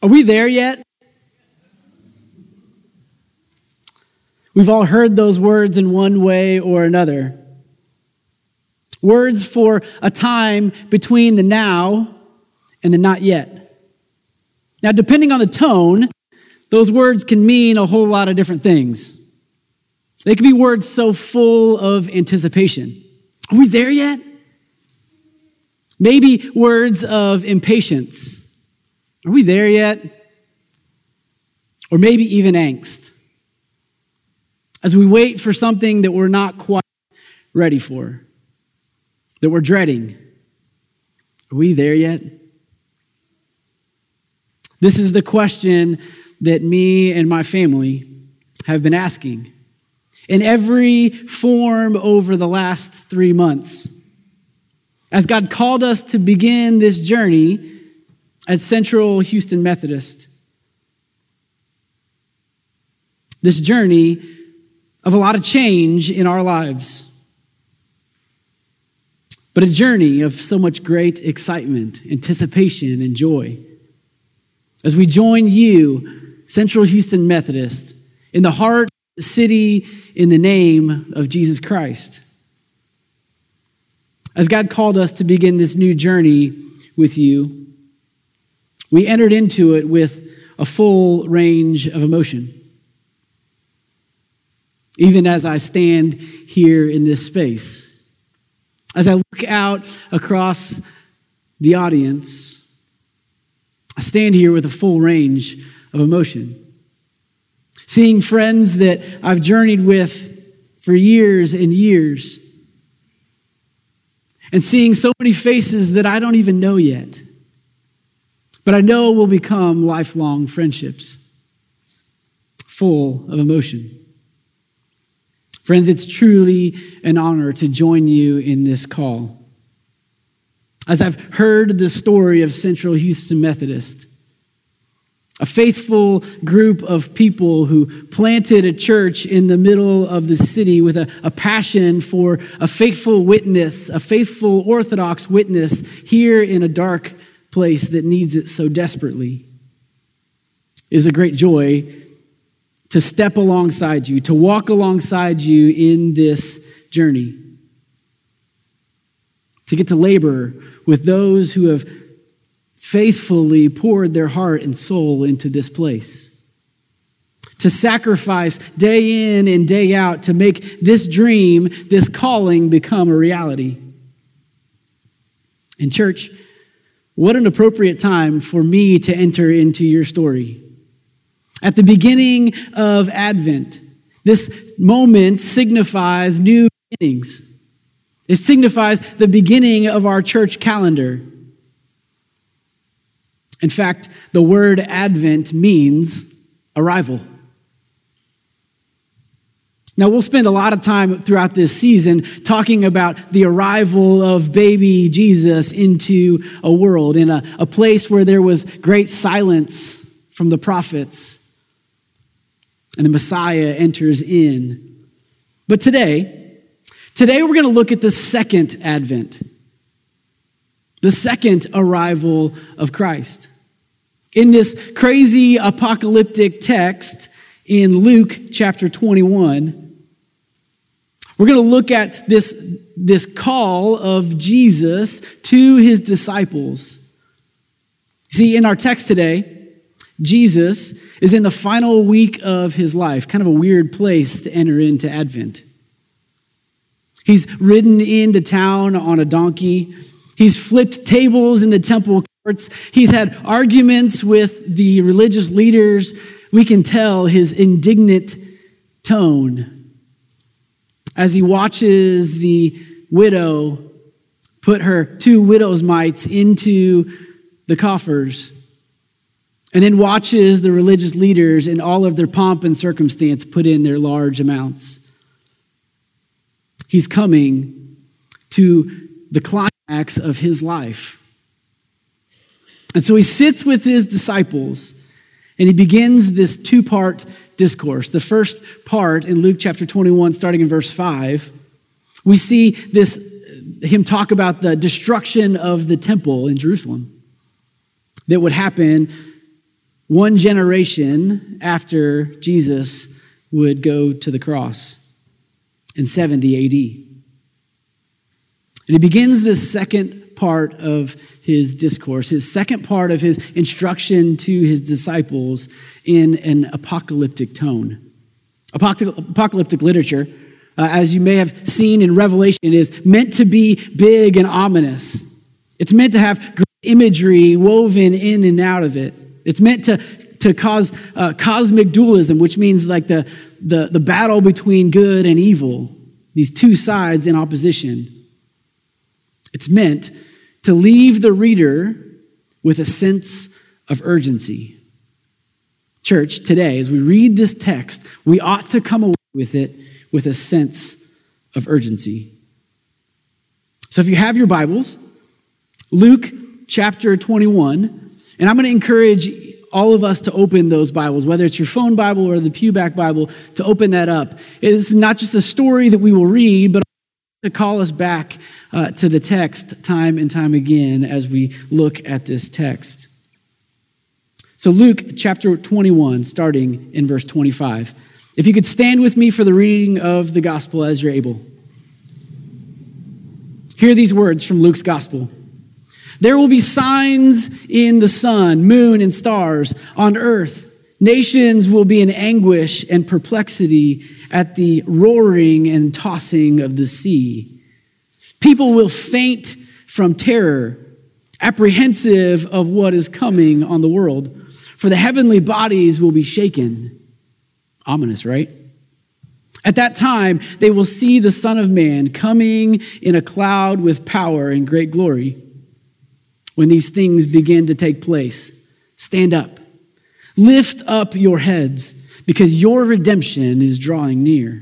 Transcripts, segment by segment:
Are we there yet? We've all heard those words in one way or another. Words for a time between the now and the not yet. Now, depending on the tone, those words can mean a whole lot of different things. They can be words so full of anticipation. Are we there yet? Maybe words of impatience. Are we there yet? Or maybe even angst. As we wait for something that we're not quite ready for, that we're dreading. Are we there yet? This is the question that me and my family have been asking in every form over the last 3 months. As God called us to begin this journey at Central Houston Methodist, this journey of a lot of change in our lives, but a journey of so much great excitement, anticipation, and joy. As we join you, Central Houston Methodist, in the heart of the city, in the name of Jesus Christ. As God called us to begin this new journey with you, we entered into it with a full range of emotion. Even as I stand here in this space, as I look out across the audience, I stand here with a full range of emotion. Seeing friends that I've journeyed with for years and years, and seeing so many faces that I don't even know yet, but I know will become lifelong friendships, full of emotion. Friends, it's truly an honor to join you in this call. As I've heard the story of Central Houston Methodist, a faithful group of people who planted a church in the middle of the city with a passion for a faithful witness, a faithful Orthodox witness here in a dark place that needs it so desperately, is a great joy to step alongside you, to walk alongside you in this journey, to get to labor with those who have faithfully poured their heart and soul into this place, to sacrifice day in and day out to make this dream, this calling become a reality. And church, what an appropriate time for me to enter into your story. At the beginning of Advent, this moment signifies new beginnings. It signifies the beginning of our church calendar. In fact, the word Advent means arrival. Now, we'll spend a lot of time throughout this season talking about the arrival of baby Jesus into a world, in a place where there was great silence from the prophets, and the Messiah enters in. But today we're going to look at the second Advent, the second arrival of Christ. In this crazy apocalyptic text in Luke chapter 21, we're going to look at this call of Jesus to his disciples. See, in our text today, Jesus is in the final week of his life, kind of a weird place to enter into Advent. He's ridden into town on a donkey. He's flipped tables in the temple courts. He's had arguments with the religious leaders. We can tell his indignant tone as he watches the widow put her 2 widow's mites into the coffers, and then watches the religious leaders in all of their pomp and circumstance put in their large amounts. He's coming to the climax of his life. And so he sits with his disciples and he begins this 2-part discourse. The first part in Luke chapter 21, starting in verse 5, we see him talk about the destruction of the temple in Jerusalem that would happen one generation after Jesus would go to the cross in 70 AD. And he begins this second part of his discourse, his second part of his instruction to his disciples in an apocalyptic tone. Apocalyptic literature, as you may have seen in Revelation, is meant to be big and ominous. It's meant to have great imagery woven in and out of it. It's meant to cause cosmic dualism, which means like the battle between good and evil, these two sides in opposition. It's meant to leave the reader with a sense of urgency. Church, today, as we read this text, we ought to come away with it with a sense of urgency. So if you have your Bibles, Luke chapter 21, and I'm going to encourage all of us to open those Bibles, whether it's your phone Bible or the Pewback Bible, to open that up. It's not just a story that we will read, but to call us back to the text time and time again as we look at this text. So Luke chapter 21, starting in verse 25. If you could stand with me for the reading of the gospel as you're able. Hear these words from Luke's gospel. There will be signs in the sun, moon, and stars on earth. Nations will be in anguish and perplexity at the roaring and tossing of the sea. People will faint from terror, apprehensive of what is coming on the world, for the heavenly bodies will be shaken. Ominous, right? At that time, they will see the Son of Man coming in a cloud with power and great glory. When these things begin to take place, stand up. Lift up your heads, because your redemption is drawing near.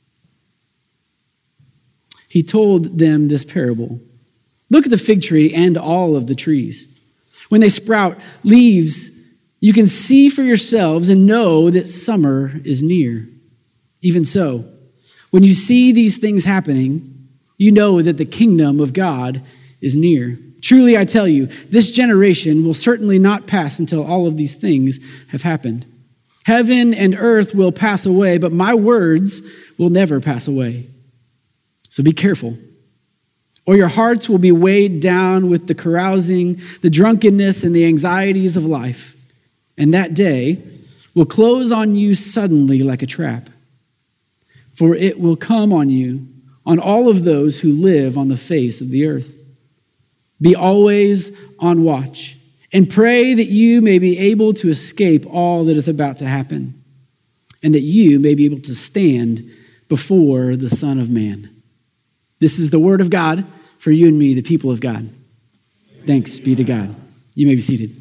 He told them this parable. Look at the fig tree and all of the trees. When they sprout leaves, you can see for yourselves and know that summer is near. Even so, when you see these things happening, you know that the kingdom of God is near. Truly, I tell you, this generation will certainly not pass until all of these things have happened. Heaven and earth will pass away, but my words will never pass away. So be careful, or your hearts will be weighed down with the carousing, the drunkenness, and the anxieties of life. And that day will close on you suddenly like a trap. For it will come on you, on all of those who live on the face of the earth. Be always on watch, and pray that you may be able to escape all that is about to happen, and that you may be able to stand before the Son of Man. This is the word of God for you and me, the people of God. Thanks be to God. You may be seated.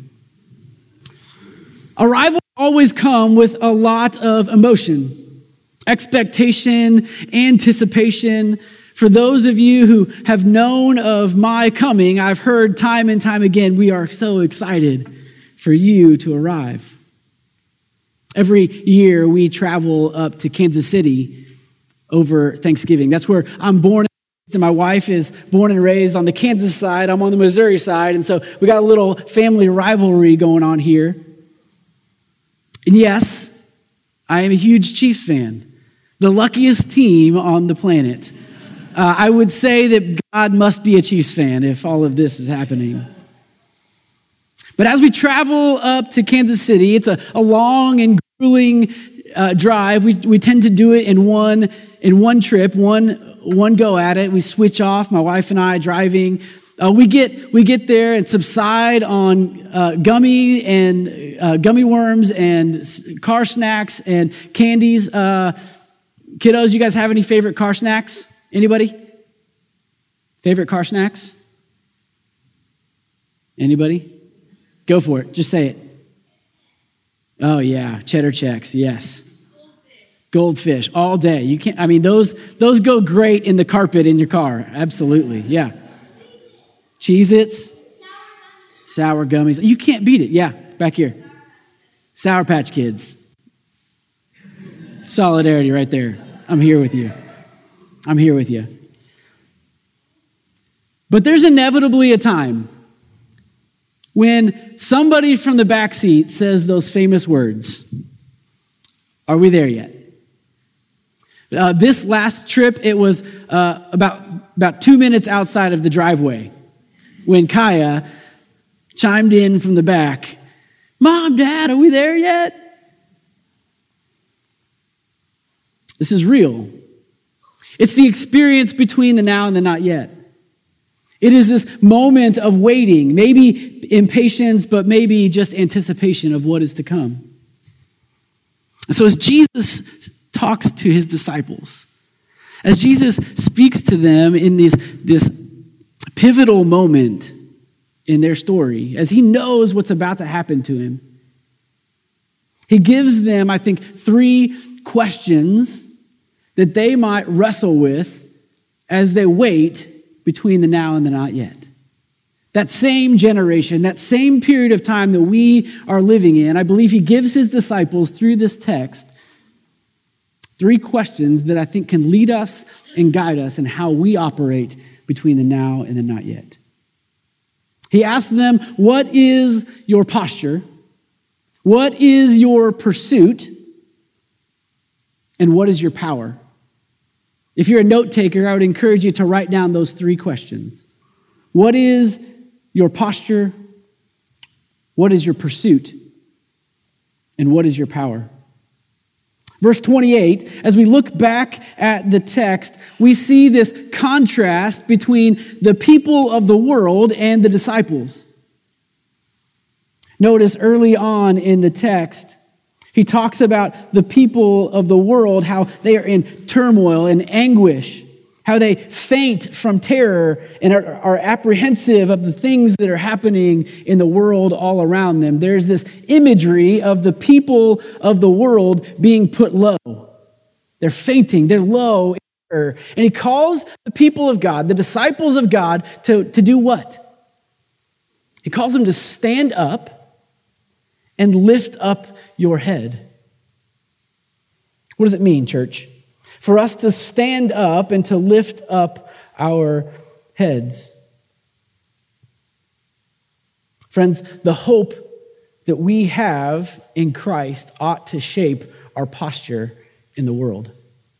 Arrival always come with a lot of emotion, expectation, anticipation. For those of you who have known of my coming, I've heard time and time again, we are so excited for you to arrive. Every year we travel up to Kansas City over Thanksgiving. That's where I'm born. And my wife is born and raised on the Kansas side. I'm on the Missouri side. And so we got a little family rivalry going on here. And yes, I am a huge Chiefs fan, the luckiest team on the planet. I would say that God must be a Chiefs fan if all of this is happening. But as we travel up to Kansas City, it's a long and grueling drive. We tend to do it in one trip, one go at it. We switch off, my wife and I driving. We get there and subside on gummy worms and car snacks and candies. Kiddos, you guys have any favorite car snacks? Anybody? Favorite car snacks? Anybody? Go for it. Just say it. Oh yeah, cheddar checks. Yes. Goldfish all day. You can't. I mean, those go great in the carpet in your car. Absolutely. Yeah. Cheez-Its, sour gummies. You can't beat it. Yeah, back here. Sour Patch Kids. Solidarity right there. I'm here with you. But there's inevitably a time when somebody from the back seat says those famous words, "Are we there yet?" This last trip, it was about 2 minutes outside of the driveway when Kaya chimed in from the back, "Mom, Dad, are we there yet?" This is real. It's the experience between the now and the not yet. It is this moment of waiting, maybe impatience, but maybe just anticipation of what is to come. And so as Jesus talks to his disciples, as Jesus speaks to them in this pivotal moment in their story, as he knows what's about to happen to him, he gives them, I think, 3 questions that they might wrestle with as they wait between the now and the not yet. That same generation, that same period of time that we are living in, I believe he gives his disciples through this text 3 questions that I think can lead us and guide us in how we operate between the now and the not yet. He asks them, what is your posture? What is your pursuit? And what is your power? If you're a note taker, I would encourage you to write down those 3 questions. What is your posture? What is your pursuit? And what is your power? Verse 28, as we look back at the text, we see this contrast between the people of the world and the disciples. Notice early on in the text, he talks about the people of the world, how they are in turmoil and anguish, how they faint from terror and are apprehensive of the things that are happening in the world all around them. There's this imagery of the people of the world being put low. They're fainting, they're low in terror. And he calls the people of God, the disciples of God, to do what? He calls them to stand up and lift up your head. What does it mean, church? For us to stand up and to lift up our heads. Friends, the hope that we have in Christ ought to shape our posture in the world.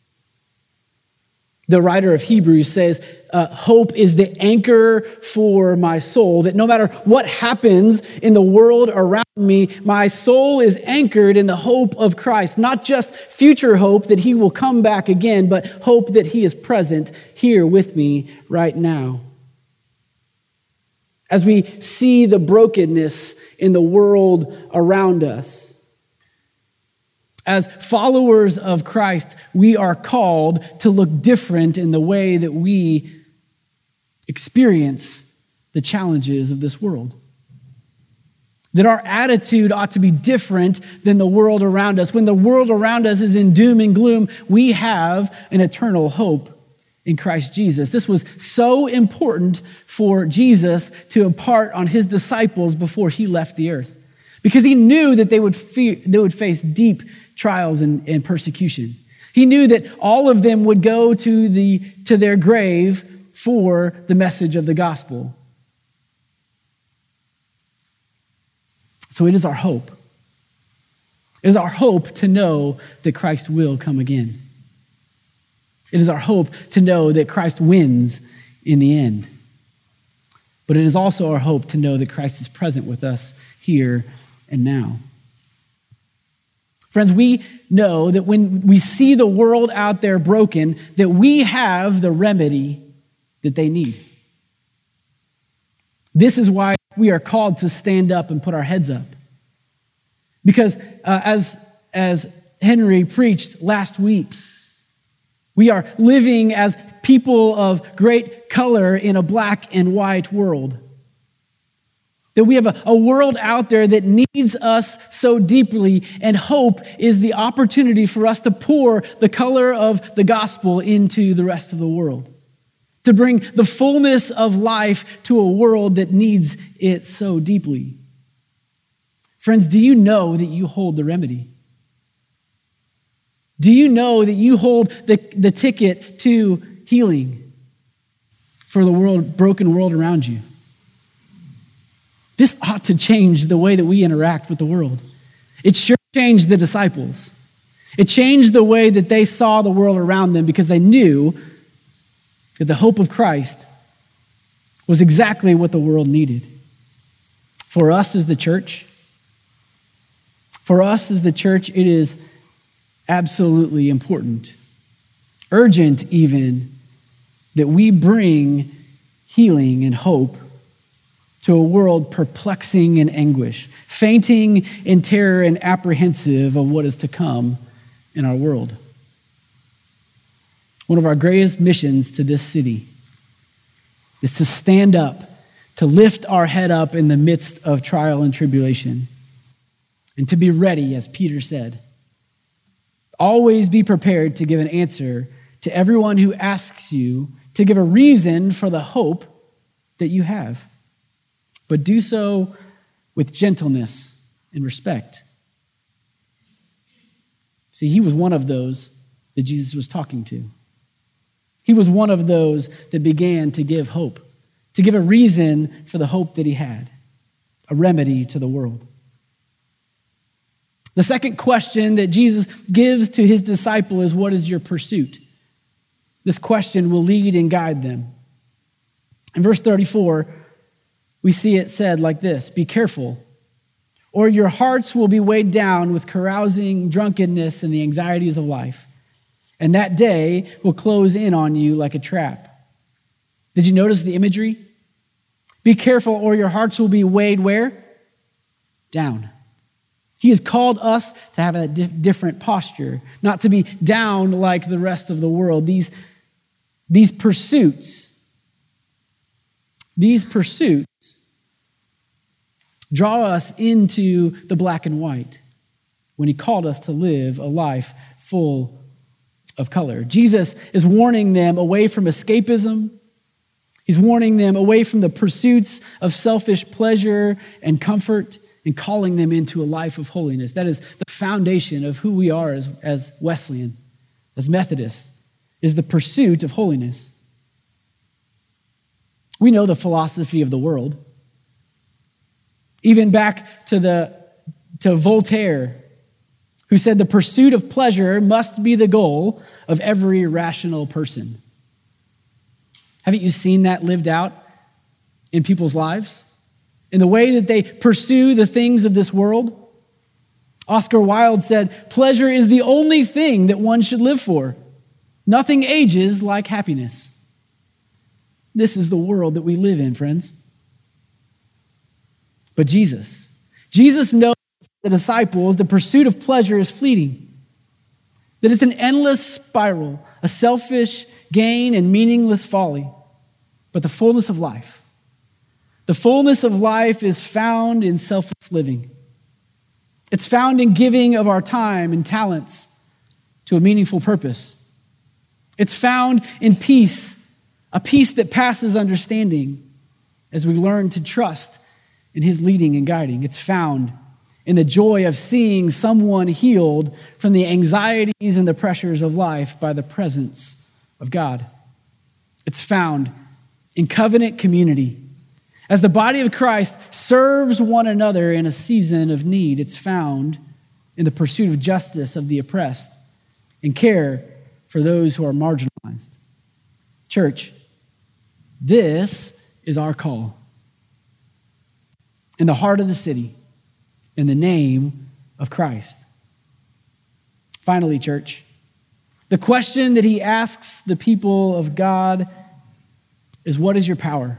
The writer of Hebrews says, hope is the anchor for my soul, that no matter what happens in the world around me, my soul is anchored in the hope of Christ. Not just future hope that he will come back again, but hope that he is present here with me right now. As we see the brokenness in the world around us, as followers of Christ, we are called to look different in the way that we experience the challenges of this world. That our attitude ought to be different than the world around us. When the world around us is in doom and gloom, we have an eternal hope in Christ Jesus. This was so important for Jesus to impart on his disciples before he left the earth, because he knew that they would face deep trials and persecution. He knew that all of them would go to their grave for the message of the gospel. So it is our hope. It is our hope to know that Christ will come again. It is our hope to know that Christ wins in the end. But it is also our hope to know that Christ is present with us here and now. Friends, we know that when we see the world out there broken, that we have the remedy that they need. This is why we are called to stand up and put our heads up. Because as Henry preached last week, we are living as people of great color in a black and white world. That we have a world out there that needs us so deeply, and hope is the opportunity for us to pour the color of the gospel into the rest of the world. To bring the fullness of life to a world that needs it so deeply. Friends, do you know that you hold the remedy? Do you know that you hold the ticket to healing for the broken world around you? This ought to change the way that we interact with the world. It sure changed the disciples. It changed the way that they saw the world around them because they knew that the hope of Christ was exactly what the world needed. For us as the church, it is absolutely important, urgent even, that we bring healing and hope to a world perplexing in anguish, fainting in terror and apprehensive of what is to come in our world. One of our greatest missions to this city is to stand up, to lift our head up in the midst of trial and tribulation, and to be ready, as Peter said. Always be prepared to give an answer to everyone who asks you, to give a reason for the hope that you have. But do so with gentleness and respect. See, he was one of those that Jesus was talking to. He was one of those that began to give hope, to give a reason for the hope that he had, a remedy to the world. The second question that Jesus gives to his disciple is, what is your pursuit? This question will lead and guide them. In verse 34, we see it said like this: be careful, or your hearts will be weighed down with carousing, drunkenness, and the anxieties of life. And that day will close in on you like a trap. Did you notice the imagery? Be careful, or your hearts will be weighed where? Down. He has called us to have a different posture, not to be down like the rest of the world. These pursuits draw us into the black and white when he called us to live a life full of color. Jesus is warning them away from escapism. He's warning them away from the pursuits of selfish pleasure and comfort and calling them into a life of holiness. That is the foundation of who we are as Wesleyan, as Methodists, is the pursuit of holiness. We know the philosophy of the world. Even back to Voltaire, who said the pursuit of pleasure must be the goal of every rational person. Haven't you seen that lived out in people's lives? In the way that they pursue the things of this world? Oscar Wilde said, pleasure is the only thing that one should live for. Nothing ages like happiness. This is the world that we live in, friends. But Jesus knows the disciples, the pursuit of pleasure is fleeting. That it's an endless spiral, a selfish gain and meaningless folly. But the fullness of life is found in selfless living. It's found in giving of our time and talents to a meaningful purpose. It's found in peace, a peace that passes understanding as we learn to trust in his leading and guiding. It's found in the joy of seeing someone healed from the anxieties and the pressures of life by the presence of God. It's found in covenant community. As the body of Christ serves one another in a season of need, it's found in the pursuit of justice of the oppressed and care for those who are marginalized. Church, this is our call. In the heart of the city, in the name of Christ. Finally, church, the question that he asks the people of God is, what is your power?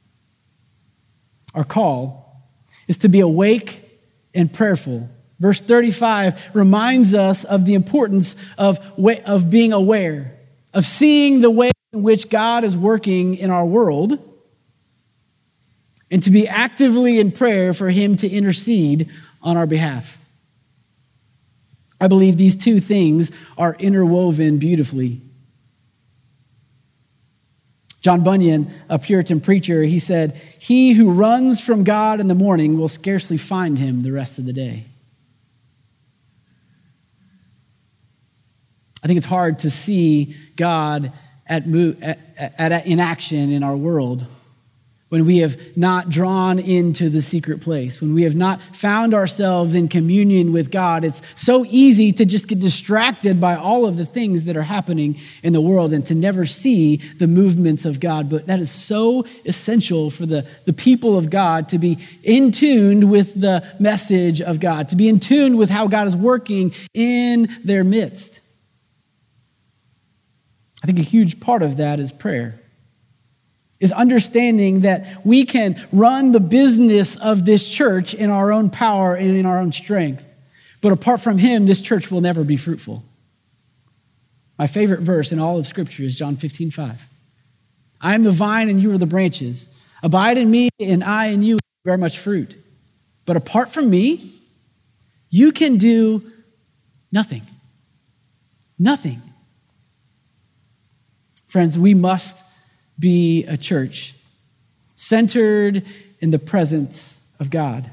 Our call is to be awake and prayerful. Verse 35 reminds us of the importance of being aware, of seeing the way in which God is working in our world, and to be actively in prayer for him to intercede on our behalf. I believe these two things are interwoven beautifully. John Bunyan, a Puritan preacher, he said, "He who runs from God in the morning will scarcely find him the rest of the day." I think it's hard to see God in action in our world when we have not drawn into the secret place, when we have not found ourselves in communion with God. It's so easy to just get distracted by all of the things that are happening in the world and to never see the movements of God. But that is so essential for the people of God to be in tune with the message of God, to be in tune with how God is working in their midst. I think a huge part of that is prayer. Is understanding that we can run the business of this church in our own power and in our own strength. But apart from him, this church will never be fruitful. My favorite verse in all of Scripture is John 15:5. I am the vine and you are the branches. Abide in me and I in you bear much fruit. But apart from me, you can do nothing. Nothing. Friends, we must be a church centered in the presence of God.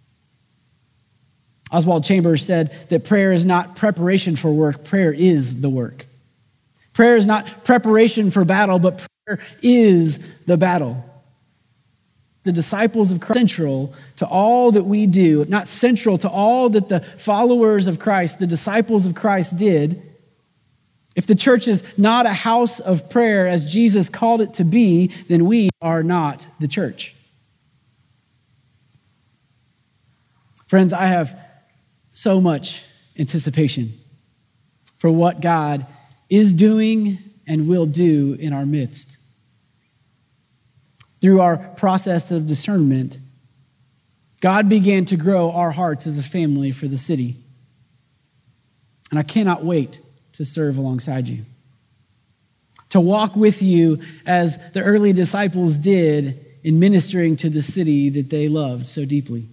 Oswald Chambers said that prayer is not preparation for work, prayer is the work. Prayer is not preparation for battle, but prayer is the battle. The disciples of Christ are central to all that we do, not central to all that the followers of Christ, the disciples of Christ did. If the church is not a house of prayer as Jesus called it to be, then we are not the church. Friends, I have so much anticipation for what God is doing and will do in our midst. Through our process of discernment, God began to grow our hearts as a family for the city. And I cannot wait to serve alongside you, to walk with you as the early disciples did in ministering to the city that they loved so deeply,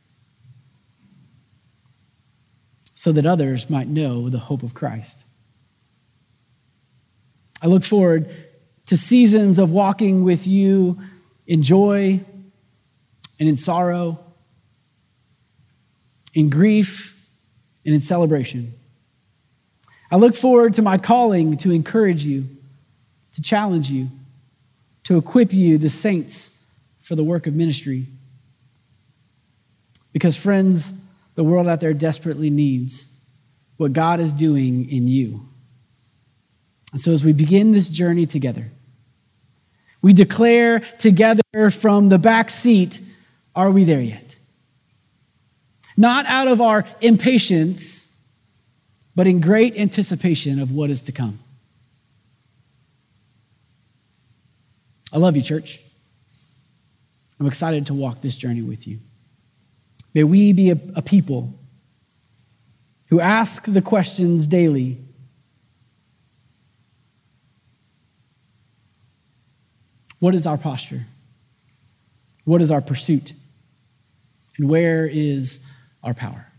so that others might know the hope of Christ. I look forward to seasons of walking with you in joy and in sorrow, in grief and in celebration. I look forward to my calling to encourage you, to challenge you, to equip you, the saints, for the work of ministry. Because, friends, the world out there desperately needs what God is doing in you. And so as we begin this journey together, we declare together from the back seat, are we there yet? Not out of our impatience, but in great anticipation of what is to come. I love you, church. I'm excited to walk this journey with you. May we be a people who ask the questions daily. What is our posture? What is our pursuit? And where is our power?